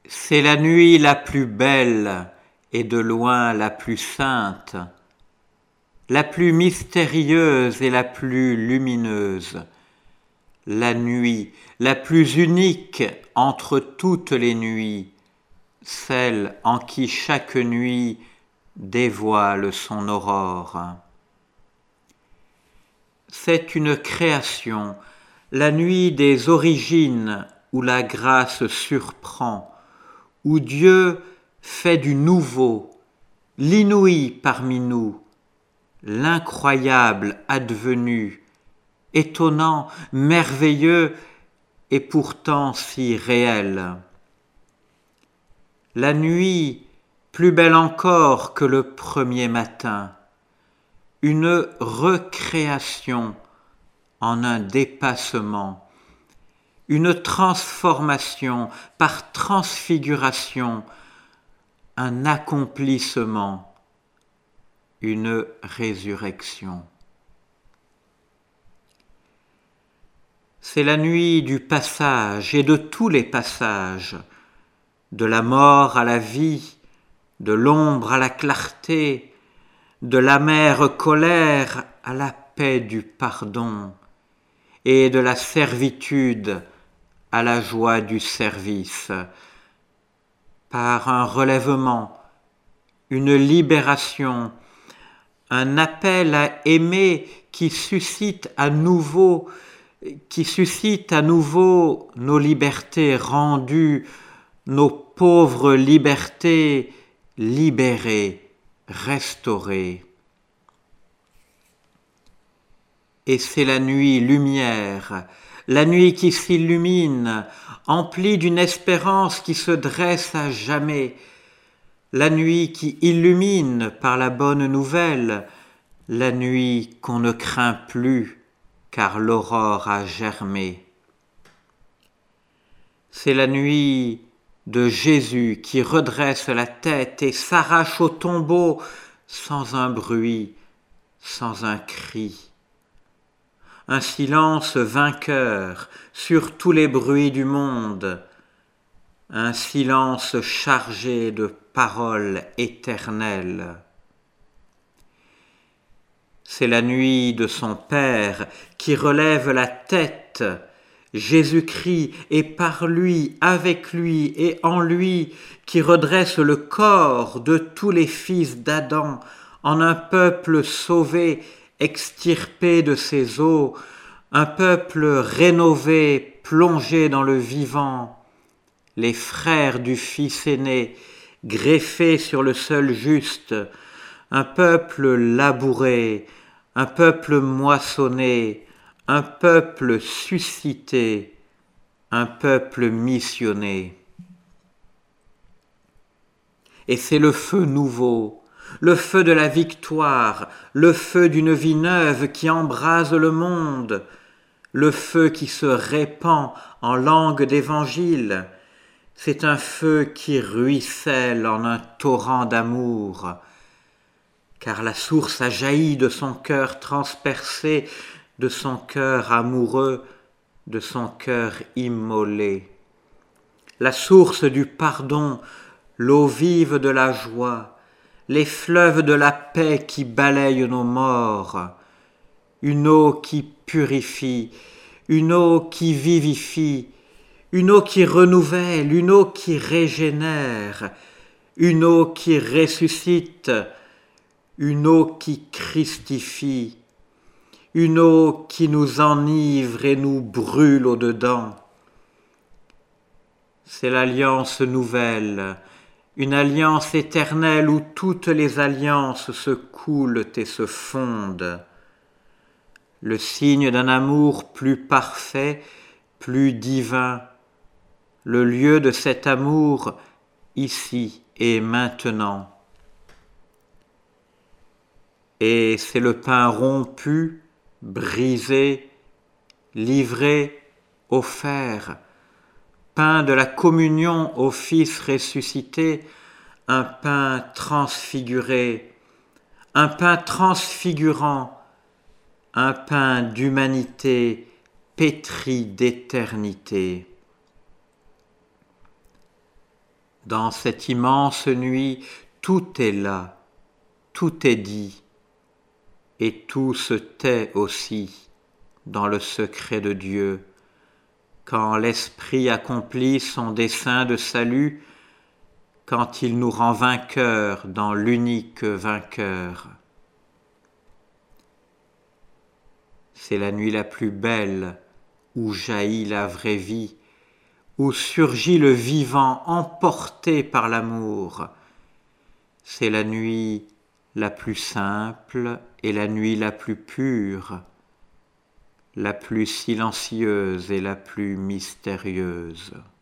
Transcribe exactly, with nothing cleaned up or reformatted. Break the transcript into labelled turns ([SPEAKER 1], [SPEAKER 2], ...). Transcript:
[SPEAKER 1] C'est la nuit la plus belle et de loin la plus sainte, la plus mystérieuse et la plus lumineuse, la nuit la plus unique entre toutes les nuits, celle en qui chaque nuit dévoile son aurore. C'est une création, la nuit des origines où la grâce surprend, où Dieu fait du nouveau, l'inouï parmi nous, l'incroyable advenu, étonnant, merveilleux et pourtant si réel. La nuit, plus belle encore que le premier matin, une recréation en un dépassement, une transformation par transfiguration, un accomplissement, une résurrection. C'est la nuit du passage et de tous les passages, de la mort à la vie, de l'ombre à la clarté, de l'amère colère à la paix du pardon, et de la servitude à la joie du service, par un relèvement, une libération, un appel à aimer qui suscite à nouveau, qui suscite à nouveau nos libertés rendues, nos pauvres libertés libérées, restaurées. Et c'est la nuit lumière, la nuit qui s'illumine, emplie d'une espérance qui se dresse à jamais, la nuit qui illumine par la bonne nouvelle, la nuit qu'on ne craint plus car l'aurore a germé. C'est la nuit de Jésus qui redresse la tête et s'arrache au tombeau sans un bruit, sans un cri. Un silence vainqueur sur tous les bruits du monde, un silence chargé de paroles éternelles. C'est la nuit de son Père qui relève la tête, Jésus-Christ, et par lui, avec lui et en lui, qui redresse le corps de tous les fils d'Adam en un peuple sauvé, extirpé de ses eaux, un peuple rénové, plongé dans le vivant, les frères du Fils aîné, greffés sur le seul juste, un peuple labouré, un peuple moissonné, un peuple suscité, un peuple missionné. Et c'est le feu nouveau, le feu de la victoire, le feu d'une vie neuve qui embrase le monde, le feu qui se répand en langue d'évangile. C'est un feu qui ruisselle en un torrent d'amour, car la source a jailli de son cœur transpercé, de son cœur amoureux, de son cœur immolé. La source du pardon, l'eau vive de la joie, les fleuves de la paix qui balayent nos morts, une eau qui purifie, une eau qui vivifie, une eau qui renouvelle, une eau qui régénère, une eau qui ressuscite, une eau qui christifie, une eau qui nous enivre et nous brûle au-dedans. C'est l'alliance nouvelle, une alliance éternelle où toutes les alliances se coulent et se fondent. Le signe d'un amour plus parfait, plus divin, le lieu de cet amour ici et maintenant. Et c'est le pain rompu, brisé, livré, offert, pain de la communion au Fils ressuscité, un pain transfiguré, un pain transfigurant, un pain d'humanité pétri d'éternité. Dans cette immense nuit, tout est là, tout est dit, et tout se tait aussi dans le secret de Dieu, quand l'Esprit accomplit son dessein de salut, quand il nous rend vainqueurs dans l'unique vainqueur. C'est la nuit la plus belle où jaillit la vraie vie, où surgit le vivant emporté par l'amour. C'est la nuit la plus simple et la nuit la plus pure, la plus silencieuse et la plus mystérieuse.